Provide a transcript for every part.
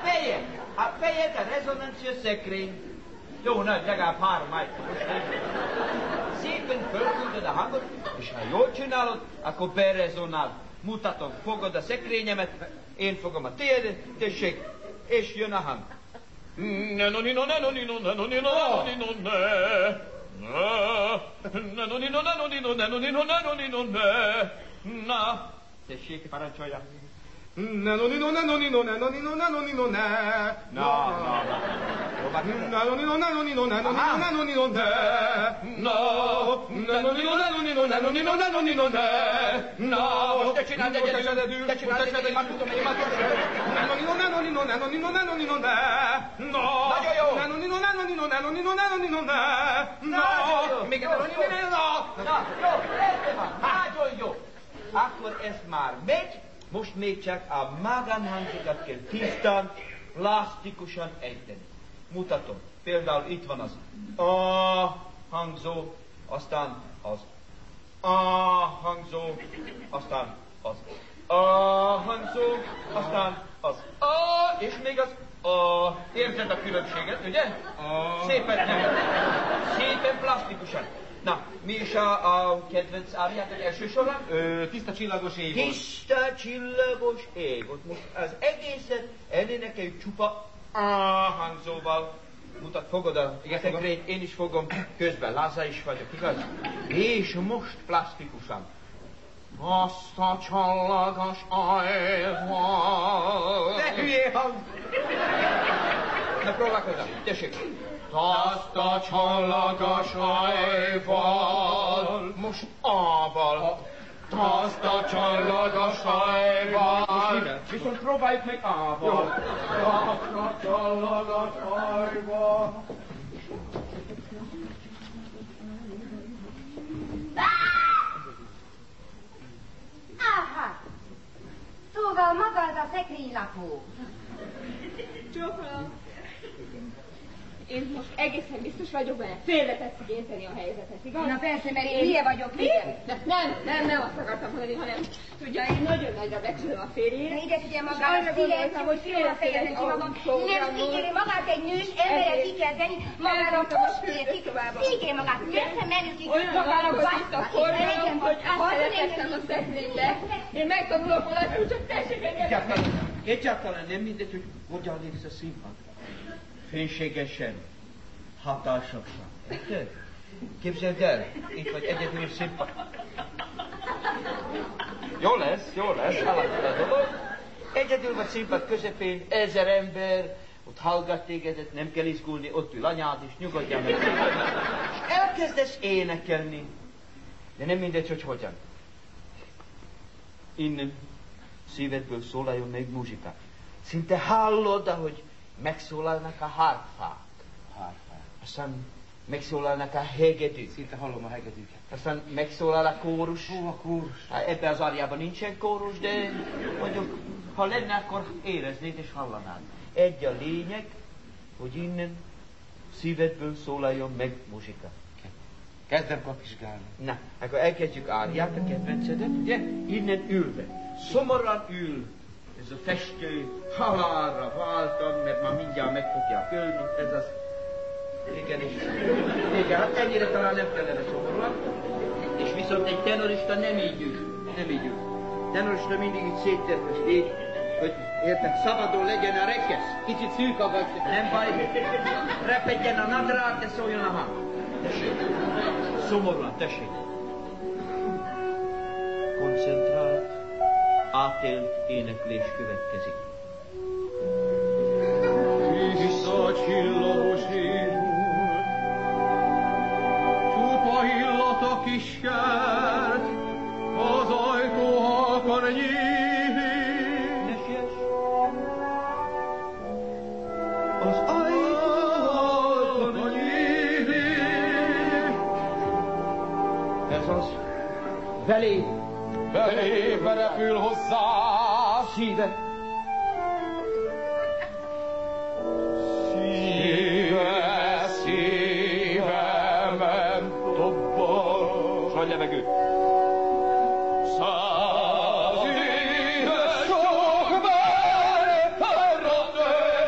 A fejed a rezonancia szekrény. Jó, nagy, legalább 3 ájtó. Szépen fölküldöd a hangot, és ha jól csinálod, akkor berezonál. Mutatom, fogod a szekrényemet, én fogom a tiédet, tessék, és jön a hang. Na, tessék, parancsolja. Most te csináld egyedül, te csináld egyedül, már tudom, hogy már jó. Akkor ez már megy. Most még csak a magánhangzókat kell tisztán, plastikusan ejteni. Mutatom. Például itt van az A hangzó, aztán az A hangzó, aztán az A hangzó, aztán az A, és még az A. Érted a különbséget, ugye? Szépen plastikusan. Na, mi is a kedvenc áriátok elsősorban? Tiszta csillagos ég volt. Tiszta csillagos ég. Ott most az egészet elénekeljük csupa A hangzóval. Mutat, fogod a szekrényt, én is fogom, közben Láza is vagyok, igaz? És most plastikusan. Azt a csallagos ajval. Ne hülyé hang! Na, próbálkozzam, tessék. Azt a csallagos ajval. Most A-val. Azt a csallagos ajval. Viszont próbáljuk meg A-val. Azt a csallagos ajval. Aha! Szóval maga az a szekrénylakó. Csókolom. Én most egészen biztos vagyok benne. Félre tetszik érteni a helyzetet, igaz? Na persze, mert én hülye vagyok, mi? Nem azt akartam mondani, hanem tudja, én nagyon nagyra becsülöm a férjét. De ide figyelj magára, szívem, hogy félre fejezni magam. Nem figyelj magát egy nős emberrel kikezdeni, magára most figyelj magát, persze menünk magára, hogy itt a forgalom, hogy áttelepettem a szekrénybe. Én megtanulok valamit, csak tessék engem. Egyáltalán nem mindegy, hogy hogyan lépsz a színpadra. Fénységesen, hatásosan. Érted? Képzeld el, itt vagy egyedül a színpad. Jó lesz, alakul a dolog. Egyedül vagy színpad közepén, 1000 ember, ott hallgat tégedet, nem kell izgulni, ott ül anyád is, nyugodjál meg. És elkezdesz énekelni, de nem mindegy, hogy hogyan. Innen szívedből szólaljon meg muzsika. Szinte hallod, ahogy megszólalnak a harfák. Aztán megszólalnak a hegedűk. Szinte hallom a hegedűket. Aztán megszólal a kórus. Ó, a kórus. Hát ebben az áriában nincsen kórus, de mondjuk, ha lenne, akkor éreznéd és hallanád. Egy a lényeg, hogy innen szívedből szólaljon meg muzsika. Kezdem kapizsgálni. Na, akkor elkezdjük áriát, a kedvencedet, ugye? Innen ülve. Szomorúan ül. Ez a festő halálra váltam, mert már mindjárt meg fogják ölni, ez az... Igen, hát ennyire talán nem kellene szomorúan. És viszont egy tenorista nem így ül. Tenorista mindig így széttervest így, hogy érted, szabadon legyen a rekesz. Kicsit szűk a vagy, nem baj. Repedjen a nadrág, de szóljon a hang. Tessék. Szomorúan, tessék. Koncentrált. Átélt éneklés következik. Tiszta csillagos ég, csupa illat a kis kert, az ajtó halkan nyílik. Ne siess! Az ajtó halkan nyílik. Ez az. Belébe repül hozzá Szíve. Szívemen dobbol. Nagy levegő. 100 éves sok merre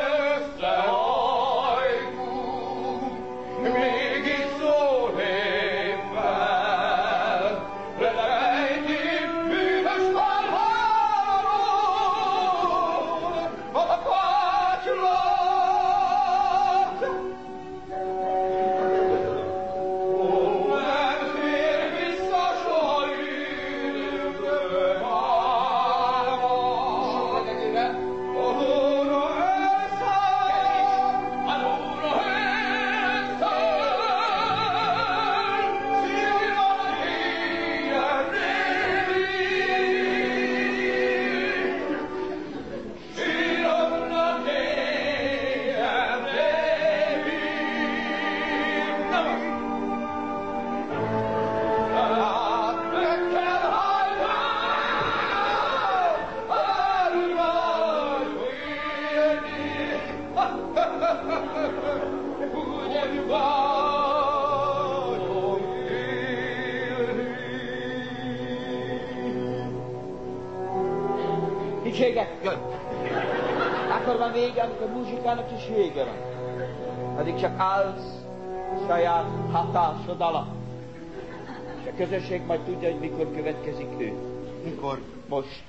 Hogy vágyom élni. Nincs vége, jöjj! Akkor van vége, amikor muzsikának is vége van. Addig csak állsz saját hatásod alatt. És a közösség majd tudja, hogy mikor következik ő. Mikor? Most.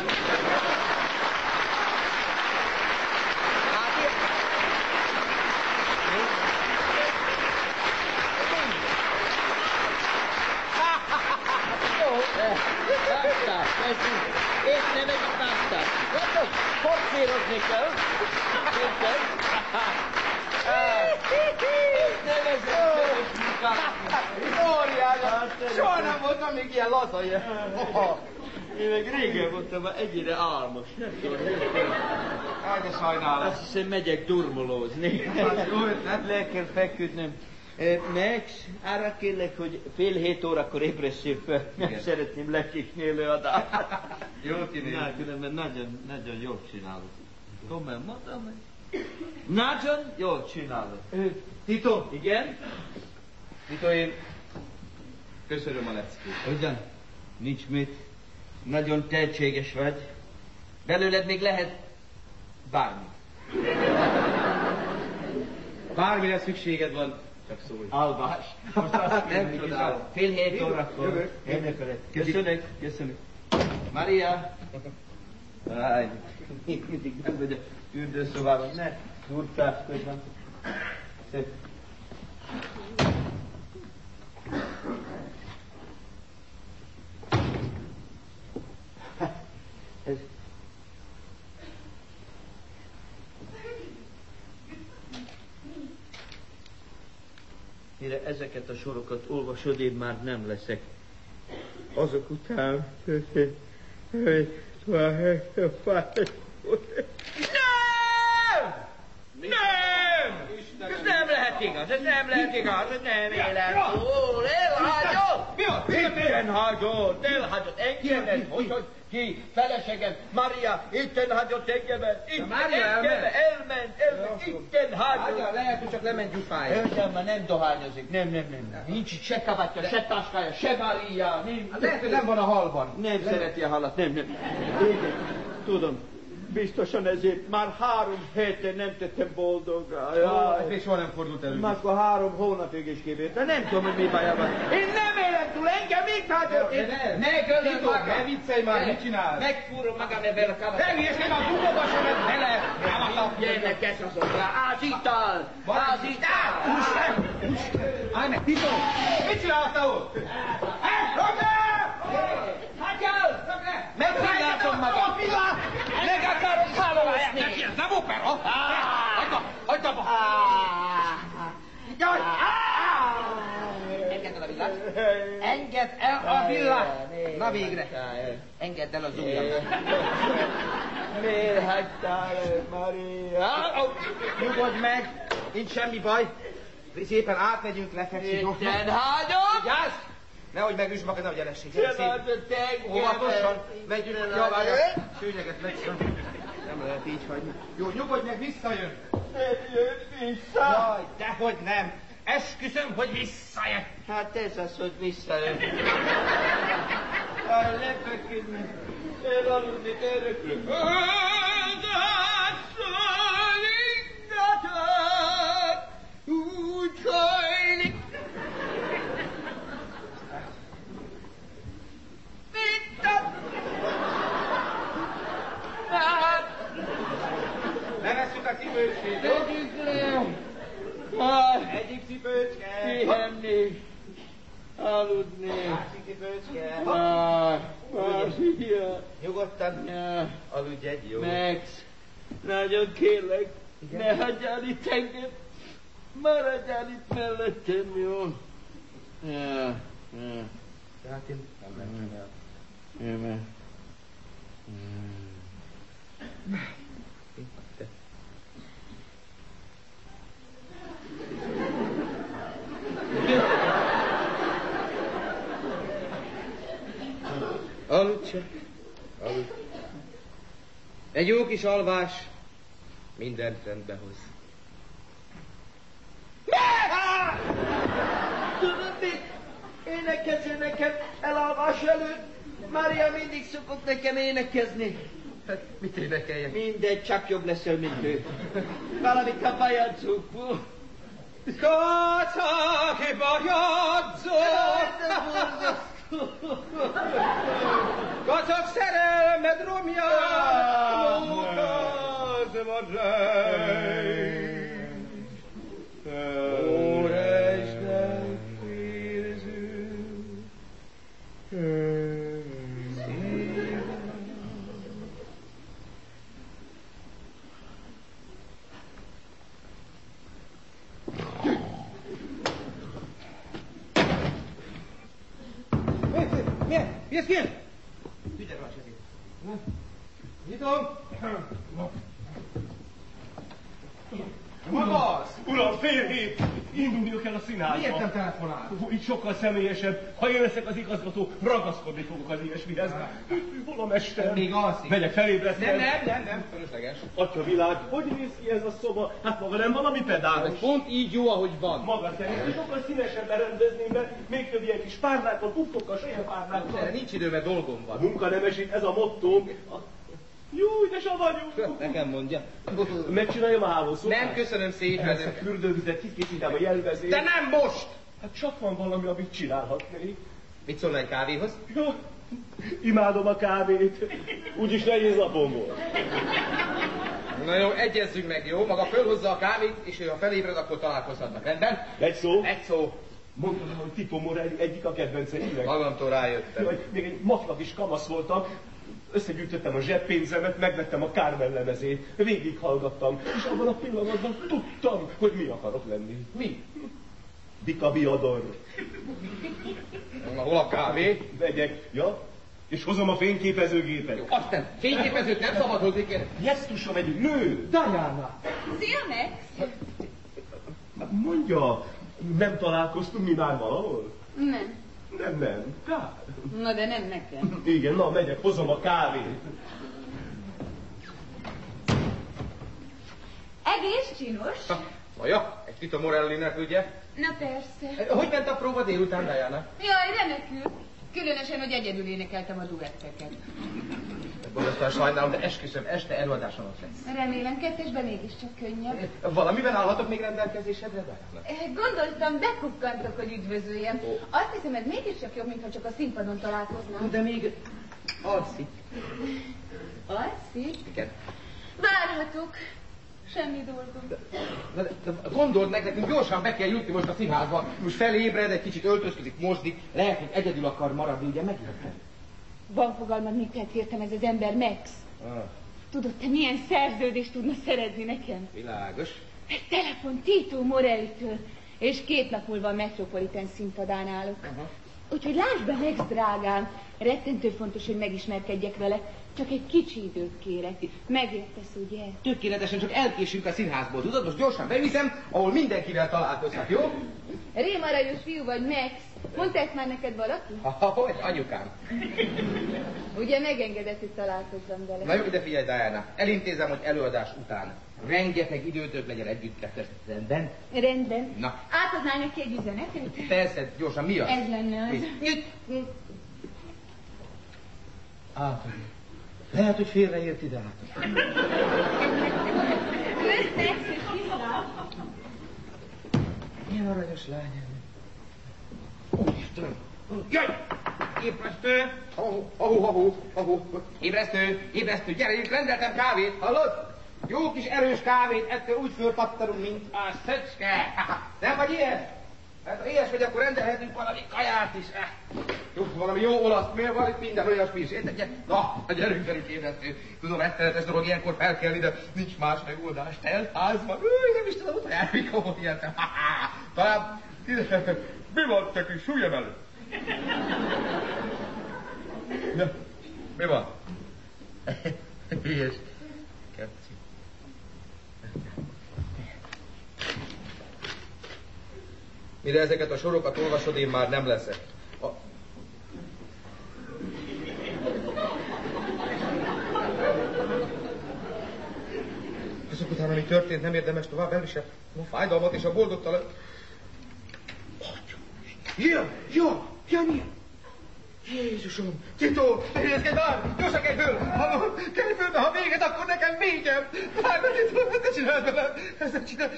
Én nem egyik mástát. Látod? Forcérozni kell. Érted? Nevezett munkát. Óriány! Soha nem voltam még ilyen laza ilyen. Én meg régen voltam már ennyire álmos. Nem tudom. Aj, de sajnálom. Azt hiszem, megyek durmolózni. Hát jó ötlet. Le kell feküdnöm. Max, arra kérlek, hogy 6:30 ébresztél fel. Nem szeretném lekikni előadást. Jó tűnik. Na, különben nagyon jól csinálod. Komolyan mondom, hogy nagyon jól csinálod. Tito, Igen? Tito, én köszönöm a leckét. Ugyan? Nincs mit. Nagyon tehetséges vagy. Belőled még lehet bármi. Bármire szükséged van, csak szólj. Alvás. Nem csodálom. 6:30 Jövök. Köszönök. Maria. Áj, mindig nem vagy a fürdőszobában. Ne turkáskodj. Szép. Ez... Mire ezeket a sorokat olvasod, én már nem leszek. Azok után... Nem! Ez nem lehet igaz, ez nem élem túl, elhagyod! Itten hagyott, engemet, hogy ki, feleségem, Maria, itten hagyott engemet, elment, itten hagyott. Lehet, hogy csak lement gyufája. Hölgyem, már nem dohányozik, nem. Nincs itt se kabátja, se táskája, se Maria, nem. Lehet, hogy nem van a halban. Nem szereti a halat, nem. Igen, tudom. Biztosan ezért már 3 hete nem tettem boldoggá. Ez még soha nem fordult elő. Már akkor 3 hónapig is kivérte. Nem tudom, hogy mi baja van. Én nem élem túl, engem mit hagyott? Ne gölöd magam! Ne viccelj már, mit csinálsz? Megfúrom magam ebben a kabátban. Ne hülyeskedj, a dugóba sem ez bele! Gyernek ez azokra, ázítál! Állj meg, Tito! Mit csinálsz te ott? Hagyjál! Megvillátom magam! Meg akarom hálózni! Nem opera! Hagyd abba! Jaj! Engedd el a villát! Engedd el a villát! Na végre! Engedd el az ujjamat! Miért hagytál el, Maria? Nyugodj meg! Nincs semmi baj! Szépen átmegyünk, lefekszünk. Isten hagyom! Vigyázz! Nehogy megüsd magad, nehogy elessék. Óvatosan! Megyünk, javálják. Szőnyeget megszön. Nem lehet így hagyni. Jó, nyugodj meg, visszajön. Nem jött vissza! Jaj, dehogy nem. Esküszöm, hogy visszajön. Hát ez az, hogy visszajön. Lefeküdni, elaludni örökre. Úgy hajlik. Levesszük a cipőcskét, jó? Egyik le. Egyik cipőcske. Pihenni. Aludni. Másik cipőcske. Maria. Nyugodtan. Aludj egy, jó? Max, nagyon kérlek, ne hagyjál itt engem. Maradjál itt mellettem, jó? Tehát én nem mentem el. Igen. Aludj csak. Aludj. Egy jó kis alvás Mindent rendbe hoz. Tudod mit? Énekező nekem elalvás előtt. Mária mindig szokott nekem énekezni. Hát, mit énekeljek? Mindegy, csak jobb leszel, mint ő. Valamit a bajadzók. Kata che bajadzó! Kacak szerelmed romja, mókaz vadráj. Óresnek érző, Mi ez kér? Figyelj rá, segít. Nyitom. Maga az! Uram, fél hét! Indulnia kell a színházba. Miért nem telefonál? Így sokkal személyesebb. Ha én leszek az igazgató, ragaszkodni fogok az ilyesmihez. Hol a mester? Még alszik. Megyek felébreszteni. Nem, fölösleges. Atya világ, hogy néz ki ez a szoba? Hát maga nem valami pedálos. Pont így jó, ahogy van. Maga szerint sokkal színesebben rendezném be, még több ilyen kis párnákkal, puffokkal, sejepárnákkal. Erre nincs idő, mert dolgom van. Munkanemesít, ez a mottóm. Júj, de savanyú! Nekem mondja. Megcsináljam a hálószobát? Nem, köszönöm szépen. Ezt a fürdővizet kikészítem a jelvezét. De nem most! Hát csak van valami, amit csinálhatnék. Mit szólna egy kávéhoz? Ja, imádom a kávét. Úgyis nehéz napom volt. Na jó, egyezzünk meg, jó? Maga fölhozza a kávét, és ő ha felébred, akkor találkozhatnak. Rendben? Egy szó? Egy szó. Mondtam, hogy Tito Morelli egyik a kedvenceimnek. Magamtól rájöttem. Jaj, még egy matlag is kamasz voltam. Összegyűjtöttem a zseppénzemet, megvettem a Carmen lemezét, végighallgattam, és abban a pillanatban tudtam, hogy mi akarok lenni. Mi? Dika Biador. Na, hol a kávé? Vegyek, ja? És hozom a fényképezőgépet. Jó, aztán fényképezőt nem szabad hozni, kérem. Jesztusra megyünk, nő! Diana! Szia, Max! Mondja, nem találkoztunk mi már valahol? Nem. Nem, kár. Na, de nem nekem. Igen, na megyek, hozom a kávét. Egész csinos. Na ja, egy Tito Morellinek, ugye? Na persze. Hogy ment a próba délután, Diana? Jaj, remekül. Különösen, hogy egyedül énekeltem a duetteket. Borzasztóan sajnálom, de esküszöm, este előadásom ott lesz. Remélem, kettesben mégiscsak könnyebb. Valamiben állhatok még rendelkezésedre, Diana? Gondoltam, bekukkantok, hogy üdvözöljem. Azt hiszem, ez mégiscsak jobb, mintha csak a színpadon találkoznánk. De még alszik. Alszik? Igen. Várhatok. Semmi dolgom. De gondold meg, nekünk gyorsan be kell jutni most a színházba. Most felébred, egy kicsit öltözködik, mosdik. Lehet, hogy egyedül akar maradni, ugye megértem? Van fogalmad, miket értem ez az ember, Max? Tudod, te milyen szerződést tudna szerezni nekem? Világos. Egy telefon Tito Morellitől, és 2 nap múlva a Metropolitan színpadán állok. Úgyhogy lásd be, Max drágám, rettentő fontos, hogy megismerkedjek vele. Csak egy kicsi időt kérek. Megértesz, ugye? Tökéletesen, csak elkésünk a színházból, tudod? Most gyorsan beviszem, ahol mindenkivel találkozhat, jó? Rémarajos fiú vagy, Max. Mondta ezt már neked valaki? Hogy, anyukám. Ugye megengedett, hogy találkozzam vele. Na jó, ide figyelj, Diana. Elintézem, hogy előadás után rengeteg időtök legyen együtt, rendben? Rendben. Na. Átadnál neki egy üzenetet? Persze, gyorsan, mi az? Ez lenne az. Lehet, hogy félreért ide át. Köszönöm, kívánok. Milyen aranyos lány. Úristen! Jöjj! Ébresztő! Ébresztő, gyere, rendeltem kávét, hallod? Jó kis erős kávét, ettől úgy fölpattanunk, mint a szöcske. Nem vagy ilyen? Hát ha ilyes vagy, akkor rendelhetünk valami kaját is. Jó, valami jó olasz, miért van itt minden olyasmi is, érted? Na, gyerünk, ébresztő. Tudom, rettenetes dolog, ilyenkor fel kell ide, nincs más megoldás, teltházban. Nem is tudom, utoljára mikor volt ilyentem. Talán... Mi van, te kis hülye elő? Mi van? Hülyes. Keci. Mire ezeket a sorokat olvasod, én már nem leszek. Azok után, ami történt, nem érdemes tovább elviselni a fájdalmat és a boldogtalan... Jani! Jézusom! Tito! Helyezkedj már! Gyorsan kelj föl! Kelj föl, de ha véged, akkor nekem végem! Várj meg, Tito! Ezt ne csináld velem! Ezt ne csináld!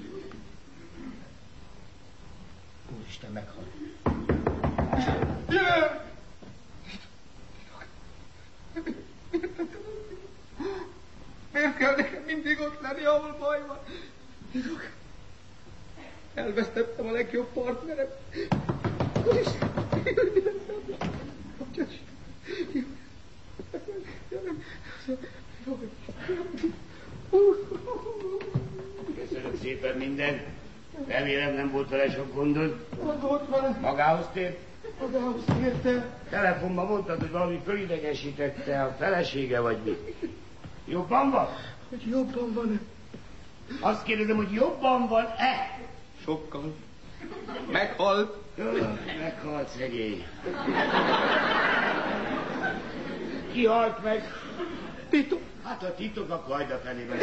Úristen, meghal. Jövök! Miért kell nekem mindig ott lenni, ahol baj van? Titok! Elvesztettem a legjobb partnerem. Úristen! Köszönöm szépen mindent. Remélem nem volt vele sok gondod. Ott van. Magához tért? Magához térte. Telefonban mondtad, hogy valami fölidegesítette a felesége, vagy mi? Jobban van? Hogy jobban van-e? Azt kérdezem, hogy jobban van-e? Sokkal. Meghalt. Meghalt szegény. Ki halt meg? Tito. Hát a titok a kajda fenében.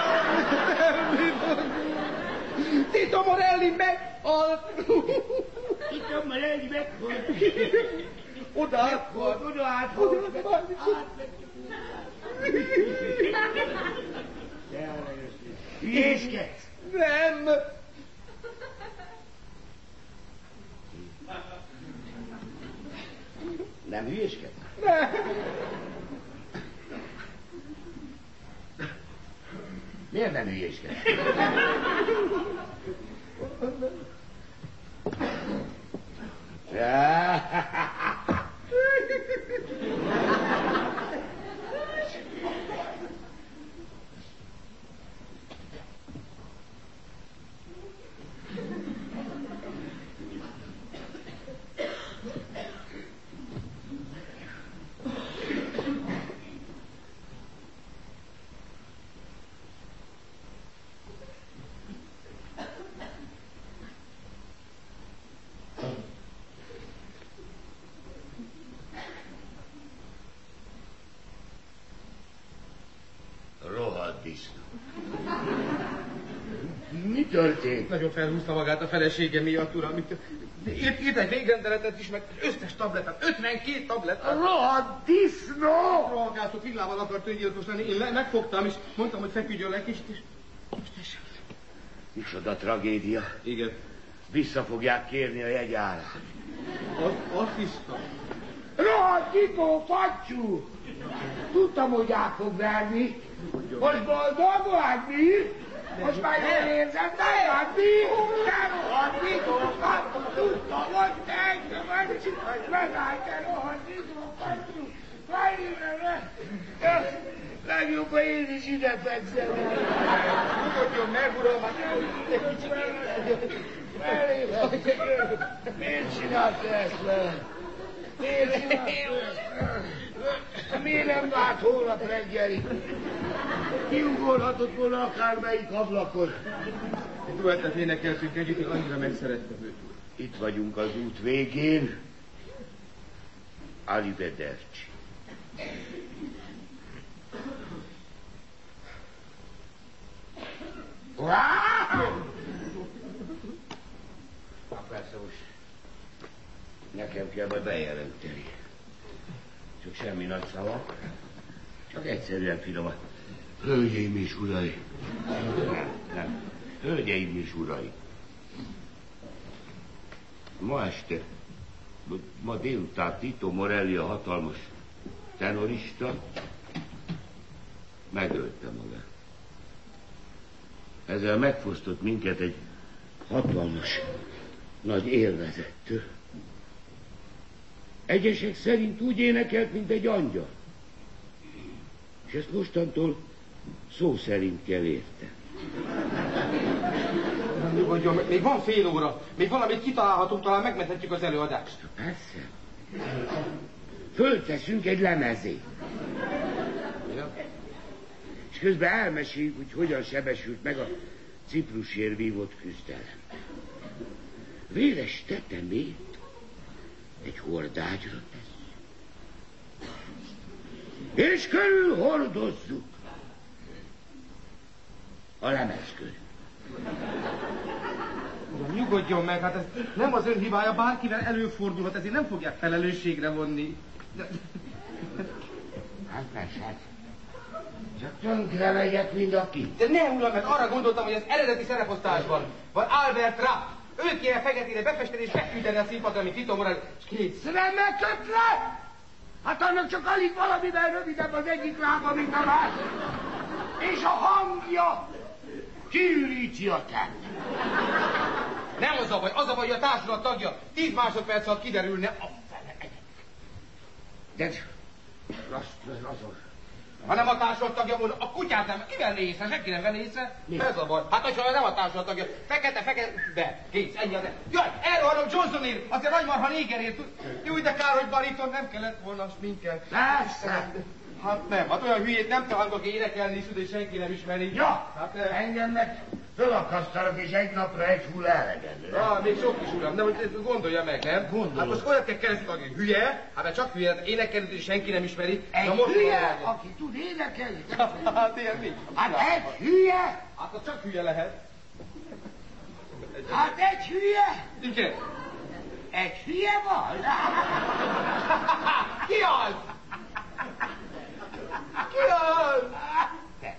Tito Morelli meghalt. Tito Morelli meghalt. Oda áthalt. Oda áthalt. Hülyéskedsz? Nem. Nem hülyéskedsz? Nem. Miért nem hülyéskedsz? Rohadt disznó. Mi történt? Nagyon felhúzta magát a felesége miatt, uram. Írt egy végrendeletet is, meg összes tablettát, 52 tablettát. Rohadt disznó! Rohagálszó villával akart öngyilkos lenni. Én megfogtam, és mondtam, hogy feküdjön le kicsit, és most tessék. Micsoda tragédia. Igen. Vissza fogják kérni a jegyárat. Azt hiszem. Rohadt Tito, fattyú! Tudtam, hogy át fog verni. Most boldog vagy, mi? Most már jól érzed magad, mi? Te rohadt Tito, fattyú! Tudtam, hogy te engem megcsinálj, megállj, te rohadt Tito, fattyú! Legjobb, ha én is ide fekszem. Nyugodjon meg, uram, hát Miért csinálta ezt velem? Miért csinálta ezt? Miért nem lát holnap reggelig? Kiugorhatott volna akármelyik ablakon. Egy duettet énekeltünk együtt, én annyira megszerettem őt. Itt vagyunk az út végén. Arrivederci. Persze most nekem kell majd bejelenteni. Csak semmi nagy szavak, csak egyszerűen finomat. Hölgyeim és uraim. Nem. Hölgyeim és uraim. Ma este, ma délután Tito Morelli, a hatalmas tenorista, megölte magát. Ezzel megfosztott minket egy hatalmas nagy élvezettől. Egyesek szerint úgy énekelt, mint egy angyal. És ezt mostantól szó szerint kell érteni. Nem nyugodjon meg, még van fél óra. Még valamit kitalálhatunk, talán megmenthetjük az előadást. Persze. Fölteszünk egy lemezét. Ja. És közben elmeséljük, hogy hogyan sebesült meg a Ciprusért vívott küzdelem. Véres tetemét egy hordágyra tesz. És körül hordozzuk. A lemezkő. Uram, nyugodjon meg, hát ez nem az ön hibája, bárkivel előfordulhat, ezért nem fogják felelősségre vonni. Hát persze. Csak tönkre legyek mind a ki. De nem, uram, mert arra gondoltam, hogy az eredeti szereposztásban van Albert Rapp. Őt kéne feketére befesteni és beküldeni a színpadra, mint Tito Morel, és kész. Remek ötlet! Hát annak csak alig valamivel rövidebb az egyik lába, mint a másik. És a hangja kiüríti a tett. Nem az a baj, hogy a társulat tagja 10 másodperc alatt kiderülne a fele. De lazos. Ha nem a társulat tagja volna, a kutyát nem, ki venné észre, senki nem venné észre. Mi? Ez a baj. Hát hogyha nem a társulat tagja, fekete, de, kész, ennyi az. Jaj, elrohanom Johnsonért, azért nagymarha négerért. Jó, de kár, hogy bariton nem kellett volna a sminkel. Persze. Hát nem, hát olyan hülyét nem talandok énekelni is, hogy senki nem ismeri. Ja, hát engem meg fölakasztanak, és egy napra egy hull elegendő. Még sok is, uram, de hogy gondolja meg, nem? Gondolom. Hát most olyat kell keresztül, aki hülye, hát mert csak hülye, énekelni, és senki nem ismeri. Egy most hülye, aki tud énekelni? Hát ilyen mi? Hát egy hülye? Hát az csak hülye lehet. Hát egy hülye? Igen. Egy hülye van? Ki az? Ki az? Te.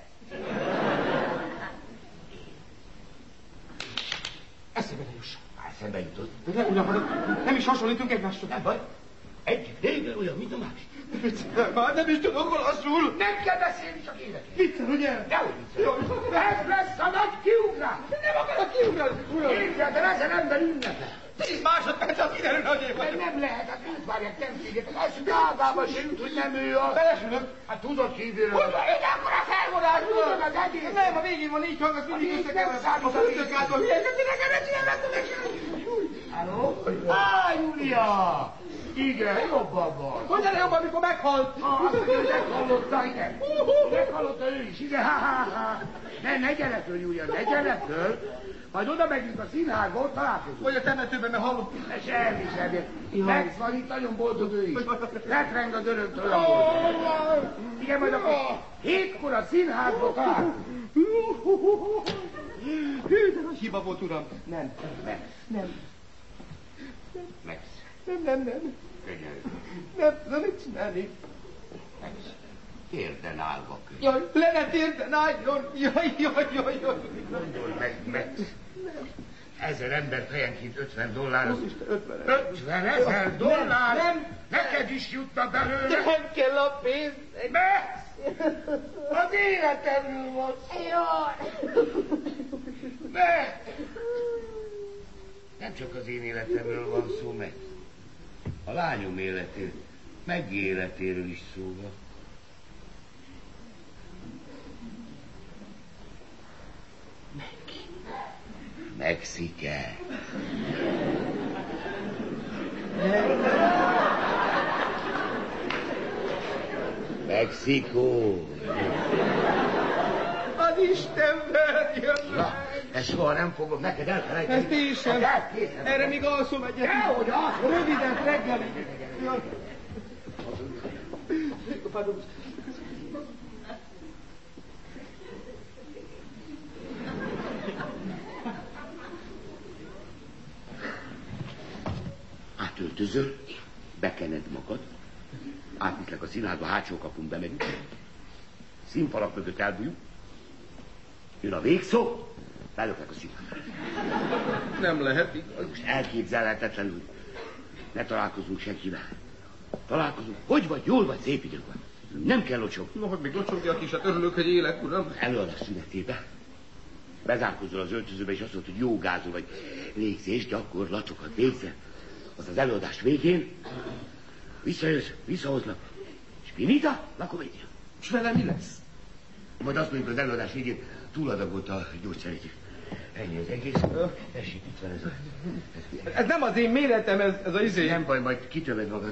Eszébe ne juss. Eszembe jutott. De ne, uram, nem is hasonlítunk egymásra. Nem baj. Egy régen olyan, mint a másik. Már nem is tudok olaszul. Nem kell beszélni, csak énekelni. Viccel, ugye? Dehogy viccelj. Ez lesz a nagy kiugrás. Nem akarok kiugrani, uram. Képzeld el, 1000 ember ünnepel. 10 másodperc alatt kiderül, hogy én vagyok. Nem lehet, hát őt várják, nem szégetek. Az gázába se jut, hogy nem ő az. Belesülök. Hát tudod kívülről. Hogy van? Egy akkora felvonás, Tudod az egész. Nem, a végén van így hang, az mindig összekeverem. Az összekállva hülyeskedni nekem, ne csinálj meg. Halló? Júlia! Igen, jobban van. Hogy erre jobban, amikor meghalt? Azt, hogy ő meghallotta, igen. Meghallotta ő is, igen. Ne gyere föl, Júlia, ne gyere föl. Majd oda megyünk a színházba, ott találkozunk. Vagy a temetőben, mert hallom. Semmi. Max van itt, nagyon boldog ő is. Letreng az örömtől olyan boldog. Igen, majd akkor 7-kor a színházba találkozunk. Hű, de nagy hiba volt, uram. Nem. Max. Nem. Könyörű. Nem, mit csinálni? Max. Térden állva könyörű. Jaj, le ne térden álljon. Jaj. Gondolj meg, Max. 1000 ember fejenként $50. Ó, Isten, 50 $50 000? Nem. Neked is jutna belőle. Nem kell a pénz. Max! Az életemről van szó. Max! Nem csak az én életemről van szó, Max. A lányom életéről, Maggie életéről is szó van. Mexike. Mexikó. Az Isten verje Na, meg. ezt soha nem fogom neked elfelejteni. Ezt én sem. Erre még alszom egyet. Dehogy alszom. Röviden reggelig. Jaj. Pardon. Átöltözöl, bekened magad, átviszlek a színházba, hátsó kapun bemegyünk, színfalak mögött elbújunk, jön a végszó, belöklek a színházba. Nem lehet igaz. Most elképzelhetetlenül. Ne találkozunk senkivel. Találkozunk. Hogy vagy, jól vagy, szép idők van. Nem kell locsog. No, hogy még locsogjak is, hát örülök, hogy élek, uram. Előadás szünetébe. Bezárkozol az öltözőbe, és azt mondod, hogy jogázol, vagy légzés, gyakorlatokat végzel. Az az előadás végén visszajössz, visszahoznak. Spinita, la comedia. És vele mi lesz? Majd azt mondjuk az előadás végén, túladagolt a gyógyszerét. Ennyi az egész. Tessék, itt van ez a... Ez nem az én méretem, ez a izé. Nem baj, majd kitöved magad.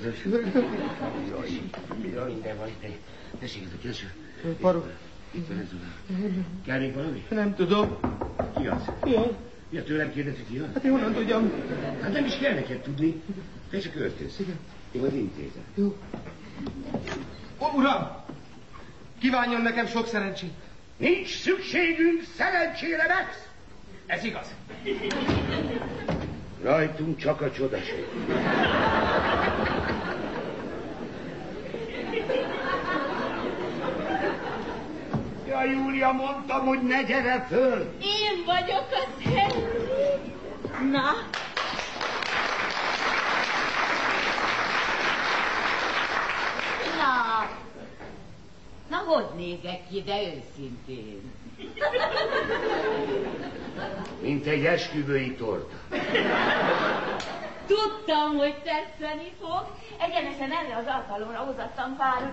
Jaj, minden van itt. Tessék, ez a köső. Paró. Itt van ez a... Kell még valami? Nem tudom. Ki az? Ja. Ja, tőlem kérdezi, ki az? Hát én honnan tudjam. Hát nem is kell neked tudni. Te csak öltözz. Én az intézem. Jó. Ó, uram! Kívánjon nekem sok szerencsét. Nincs szükségünk szerencsére, Max. Ez igaz. Rajtunk csak a csodaség. Ja, Júlia, mondtam, hogy ne gyere föl. Én vagyok az Henry. Na? Na, hogy nézek ki, de őszintén? Mint egy esküvői torta. Tudtam, hogy tetszeni fog. Egyenesen erre az alkalomra hozattam pár.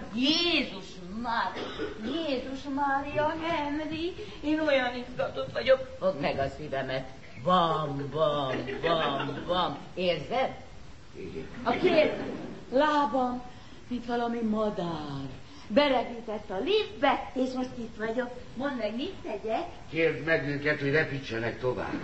Jézus Mária, Henry, én olyan izgatott vagyok. Fogd meg a szívemet. Bam, bam, bam, bam. Érzed? Igen. A két lábam, mint valami madár. Beregített a liftbe, és most itt vagyok. Mondd meg, mit tegyek? Kérd meg őket, hogy repítsenek tovább.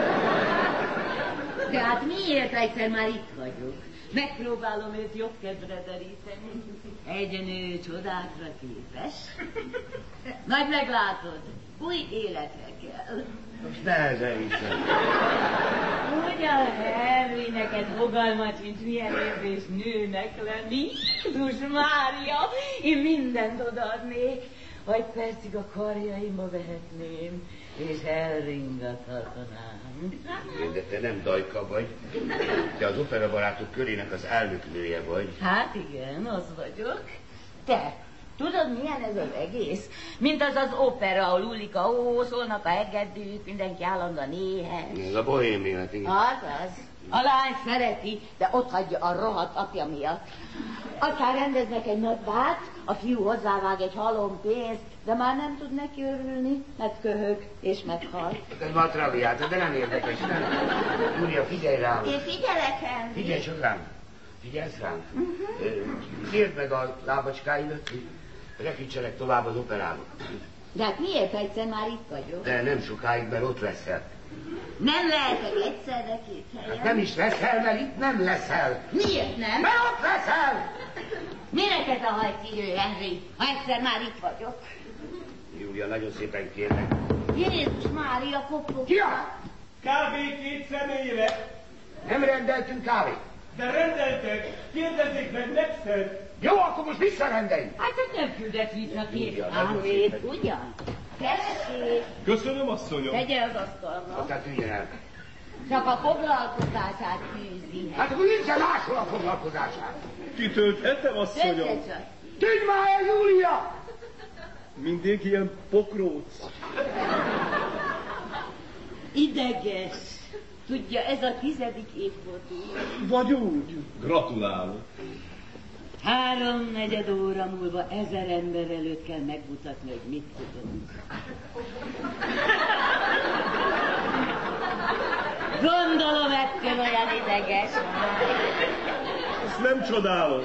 De hát miért egyszer már itt vagyok? Megpróbálom őt jobb kedvre deríteni. Egy nő csodákra képes. Majd meglátod, új életre kell. Most nehezen hiszem. Ugyan, Henry, neked fogalmat, mint milyen érzés nőnek lenni. Jézus Mária, én mindent odaadnék, ha egy percig a karjaimba vehetném, és elringathatnám. Igen, de te nem Dajka vagy. Te az operabarátok körének az elnöknője vagy. Hát igen, az vagyok. Te, tudod, milyen ez az egész? Mint az az opera, ahol Ulika, szólnak a hegedűk, mindenki állandóan éhes. Ez a bohém élet, igen. Az. A lány szereti, de ott hagyja a rohadt apja miatt. Aztán rendeznek egy nagy bát, a fiú hozzávág egy halom pénzt, de már nem tud neki örülni, mert köhög és meghal. Ez már traviáta, de nem érdekes, nem? Júlia, figyelj rám. Én figyelek, Henry. Figyelj csak rám. Figyelsz rám? Kérd meg a lábacskáidat, hogy repítsenek tovább az operába. De hát miért egyszer már itt vagyok? De nem sokáig, mert ott leszel. Nem lehetek egyszerre két helyen. Hát nem is leszel, mert itt nem leszel. Miért nem? Mert ott leszel! Mire ez a hajszívő, Henry, ha egyszer már itt vagyok? Júlia, nagyon szépen kérlek. Jézus Mária, kopog. Ki az? Kávé 2 személyre. Nem rendeltünk kávét. De rendeltek. Kérdezzék meg Maxet. Jó, akkor most visszarendeljük. Hát ez nem küldett vissza két Júlia, nagyon kávét, szépen. ugyan? Tessék, Köszönöm, asszonyom. tegye az asztalra. Aztán tűnjön el. Csak a foglalkozását fűzi. Hát akkor nincsen máshol a foglalkozását. Kitölthetem, asszonyom. Töltse csak. Tűnj már el, Júlia! Mindig ilyen pokróc. Ideges. Tudja, ez a 10. évforduló. Vagy úgy. Gratulálok. 3/4 óra múlva 1000 ember előtt kell megmutatni, hogy mit tudunk. Gondolom, ettől olyan ideges. Ezt nem csodálom.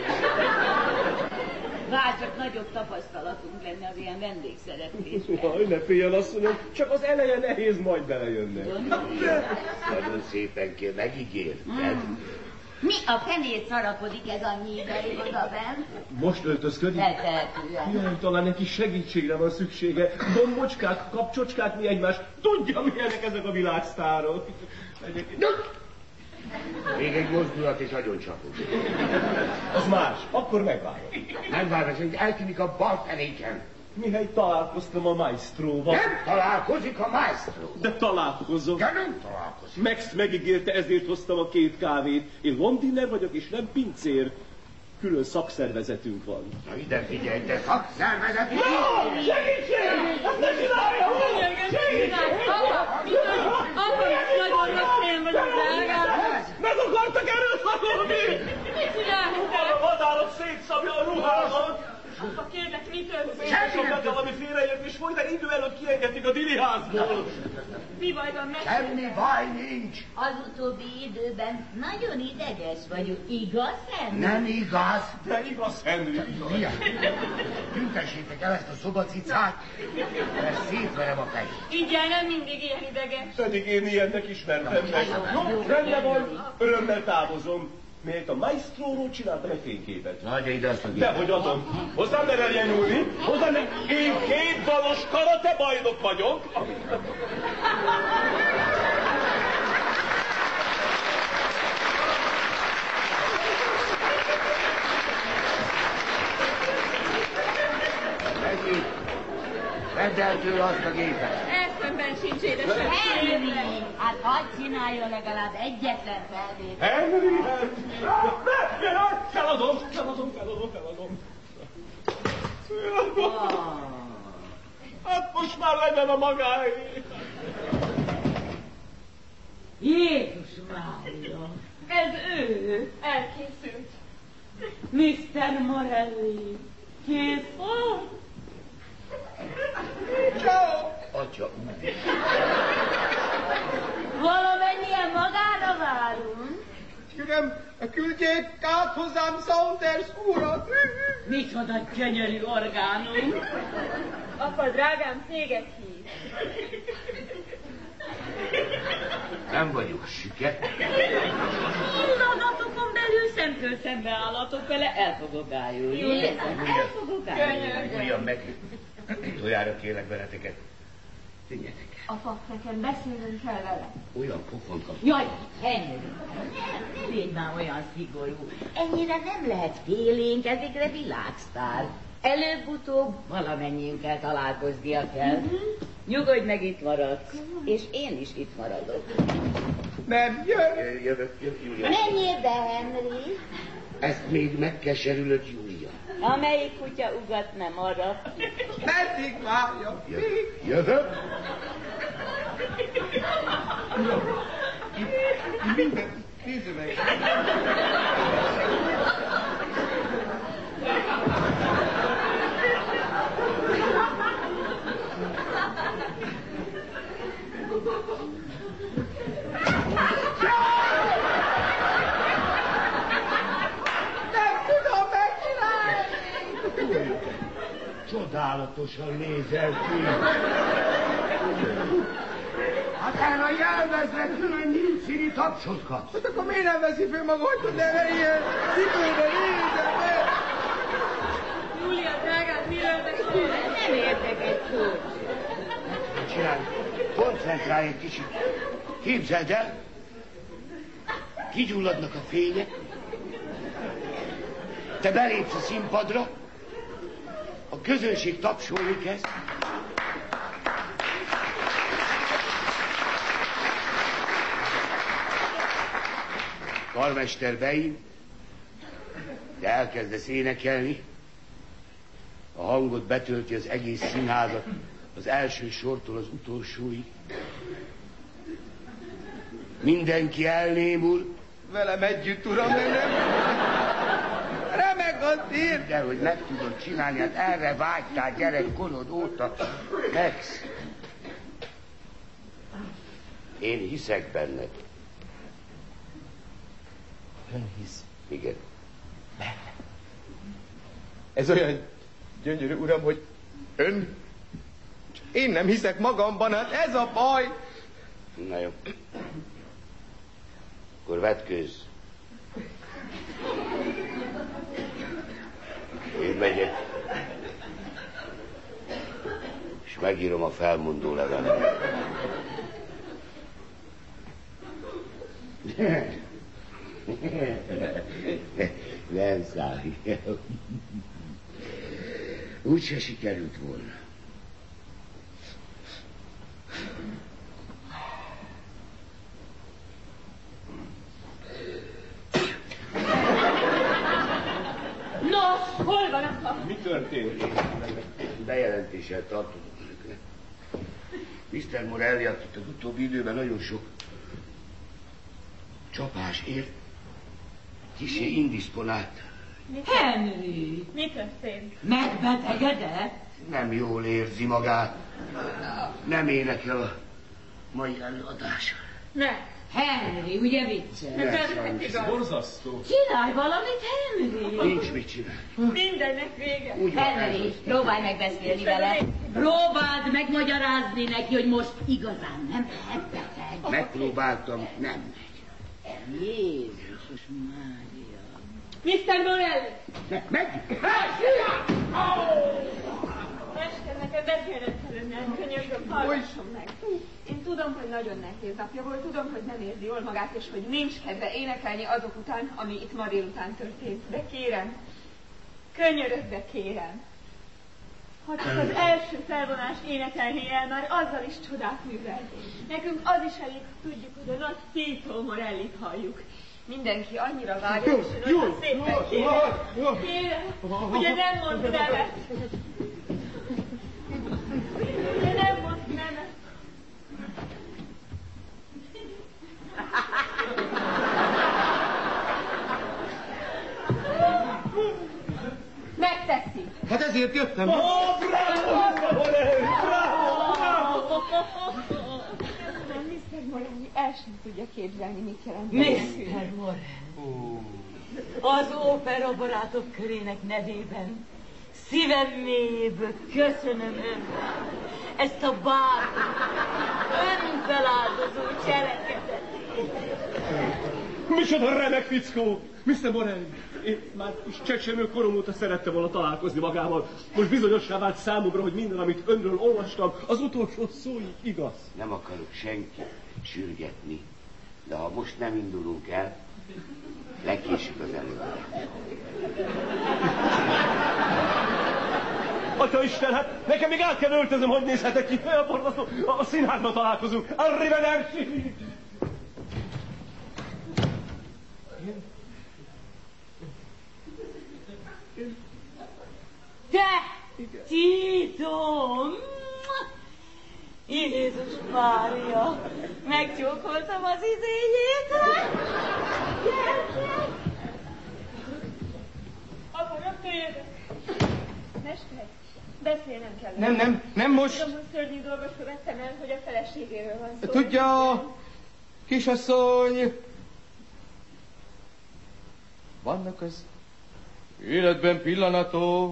Bár csak nagyobb tapasztalatunk lenne az ilyen vendégszereplésben. Jaj, ne féljen, asszonyom. Csak az eleje nehéz majd belejönni. Nagyon szépen kér, megígérted. Mi a fenét szarakodik ez annyi ideig odabenn? Most öltözködik? Feltehetően. Jaj, talán neki segítségre van szüksége. Gombocskák, kapcsocskák, mi egymást. Tudja, milyenek ezek a világsztárok. Még egy mozdulat és agyon csapok. Az más. Akkor megvárok. Megvárás, hogy eltűnik a bal fenéken. Mihely találkoztam a maestróval. Nem találkozik a maestro. De találkozom. De nem találkozik. Max megígérte, ezért hoztam a 2 kávét. Én londiner vagyok, és nem pincér. Külön szakszervezetünk van. Na ide figyelj, te szakszervezet! Segítség! Azt ne csinálja! Apa, nagyon rossz helyen vagyok, drágám. Meg akartak erről szagolni! Mit csináltál? A vadállat szétszabja a ruhámat! Apa, kérlek, mi történt? Semmi valami félreértés volt, de idő előtt kiengedték a diliházból. Mi baj van, meg? Semmi baj nincs. Az utóbbi időben nagyon ideges vagyok, igaz, Henry? Nem igaz. De igaz, Henry, igaz. Mia, tüntessétek el ezt a szobacicát, mert szétverem a fejét. Így nem mindig ilyen ideges. Pedig én ilyennek ismertem meg. Jó, rendben van, örömmel távozom. melyet a maestróról csináltam egy fényképet. Adja ide azt a gépet. Dehogy adom. Hozzám mereljen nyúlni. Hozzám Én 2 dalos karate bajnok vagyok. Vedd el tőle azt a gépet. Eszemben sincs, édesem. Henry, hát hadd csináljon legalább egyetlen felvételt. Henry! Feladom. Hát most már legyen a magáé. Jézus Mária! Ez ő! Elkészült. Mr. Morelli! Kész volt? Ciao! Atya, Valamennyien magára várunk. kérem, küldjék át hozzám Saunders urat. Micsoda gyönyörű orgánum. Apa, drágám, téged hív. Nem vagyok süket. Pillanatokon belül szemtől szembe állatok vele, el fogok ájulni. El fogok ájulni. Ugyan meg. Tojára kérlek veleteket. Tényetek. Apa, nekem beszélnünk kell vele. Olyan pofont kap. Jaj, Henry, nem légy már olyan szigorú. Ennyire nem lehet félénk, végre világsztár. Előbb-utóbb valamennyiünkkel találkoznia kell. Nyugodj meg, itt maradsz. És én is itt maradok. Nem jön. Jövök, Júlia. Menjél be, Henry. Ezt még megkeserülök, Júlia. Amelyik kutya ugat, nem arra. Meddig várja? Jövök. Minden. Nézd meg. Csodálatosan nézel ki. Hát erre jelmezletlen nyílszíni tapsot kapsz. Hát akkor miért nem veszi föl maga, hogy tud erre ilyen szigorúan nézem meg? Júlia, drágám, miről beszél? Nem értek egy szót. Csinálj, koncentrálj egy kicsit. Képzeld el, kigyulladnak a fények, te belépsz a színpadra, a közönség tapsolni kezd. Karmester beír, de elkezdesz énekelni, a hangod betölti az egész színházat, az első sortól az utolsóig. Mindenki elnémul. Velem együtt, uram, nem. Remek a szín! De hogy meg tudod csinálni, hát erre vágytál gyerekkorod óta. Max, én hiszek benned. Ön hisz. Igen. Benne. Ez olyan gyönyörű, uram, hogy ön... Én nem hiszek magamban, hát ez a baj. Na jó. Akkor vetkőzz. Én megyek. És megírom a felmondó levelet. Nem számít. Úgyse sikerült volna. Nos, hol van apa? Mi történt? Bejelentéssel tartozom önöknek. Mr. Morelli, akit az utóbbi időben nagyon sok csapás ért, kissé indisponált. Henry, Mi történt? megbetegedett? Nem jól érzi magát. Nem énekel a mai előadáson. Ne. Henry, ugye viccel? Ez borzasztó. Csinálj valamit, Henry! Nincs mit csinálni. Mindennek vége. Úgy van Henry, próbálj meg beszélni vele. Próbáld megmagyarázni neki, hogy most igazán nem lehet beteg. megpróbáltam, nem megy. Jézus! Jézus Mária. Mr. Morelli! Menjünk! Mester, nekem beszélnem kellene, könyörgöm, hallgasson meg. Én tudom, hogy nagyon nehéz napja volt, tudom, hogy nem érzi jól magát, és hogy nincs kedve énekelni azok után, ami itt ma délután történt. De kérem, könyörögve kérem, ha csak az első felvonást énekelné el, már azzal is csodát művel. Nekünk az is elég, tudjuk, hogy a nagy Tito Morellit halljuk. Mindenki annyira várja, és ön olyan szépen kérem. Kérem, ugye nem mond nemet. Ugye nem mond nemet. Megteszi. Hát ezért jöttem. Bravo! Mr. Morelli el sem tudja képzelni, mit jelent. Mr. Morelli. Az ópera barátok körének nevében szívem mélyéből köszönöm önnek ezt a bátor, önfeláldozó cselekedetét. Micsoda remek fickó! Mr. Morelli, én már is csecsemő korom óta szerettem volna találkozni magával. Most bizonyossá vált számomra, hogy minden, amit önről olvastam, az utolsó szóig igaz. Nem akarok senkit sürgetni, de ha most nem indulunk el, legkésőbb az előadás. Atyaisten, hát nekem még el kell öltözöm, hogy nézhetek ki. A színházban találkozunk. Arrivederci! Te, Tito! Jézus Mária! Megcsókoltam az izéjét! Akkor jöjjön! Mester, beszélnem kell. Nem most. Tudom, hogy szörnyű dolgot követtem el, hogy a feleségéről van szó. Tudja, kisasszony, vannak az életben pillanatok,